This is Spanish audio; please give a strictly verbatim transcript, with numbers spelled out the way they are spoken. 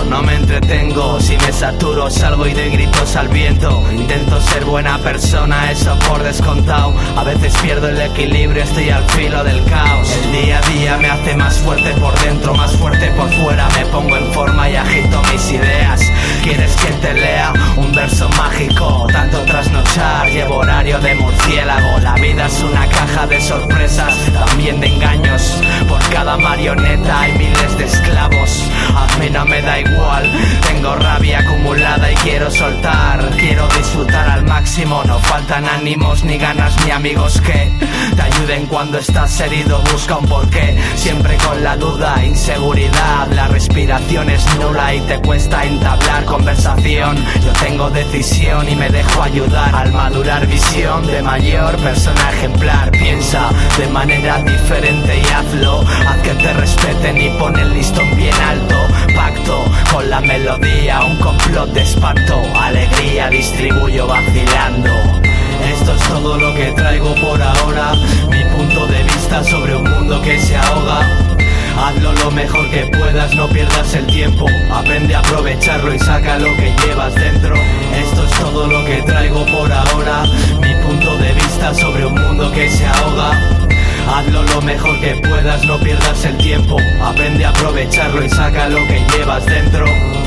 no me entretengo. Si me saturo salgo y doy gritos al viento. Intento ser buena persona, eso por descontado. A veces pierdo el equilibrio, estoy al filo del caos. El día a día me hace más fuerte por dentro, más fuerte por fuera. Me pongo en forma y agito mis ideas. ¿Quieres que te lea un verso mágico? Tanto trasnochar, llevo horario de murciélago. La vida es una caja de sorpresas, también de engaños. Por cada marioneta hay miles de esclavos. A mí no me da igual, tengo rabia acumulada y quiero soltar. Quiero disfrutar al máximo, no faltan ánimos, ni ganas, ni amigos que te ayuden cuando estás herido. Busca un porqué, siempre con la duda, inseguridad. La respiración es nula y te cuesta entablar conversación. Yo tengo decisión y me dejo ayudar. Al madurar visión de mayor, persona ejemplar. Piensa de manera diferente y hazlo. Haz que te respeten y pon el listón bien alto. Pacto con la melodía, un complot de espanto. Alegría distribuyo vacilando. Esto es todo lo que traigo por ahora. Mi punto de vista sobre un mundo que se ahoga. Hazlo lo mejor que puedas, no pierdas el tiempo. Aprende a aprovecharlo y saca lo que llevas dentro. Esto es todo lo que traigo por ahora. Mi punto de vista sobre un mundo que se ahoga. Hazlo lo mejor que puedas, no pierdas el tiempo. Aprende a aprovecharlo y saca lo que llevas dentro.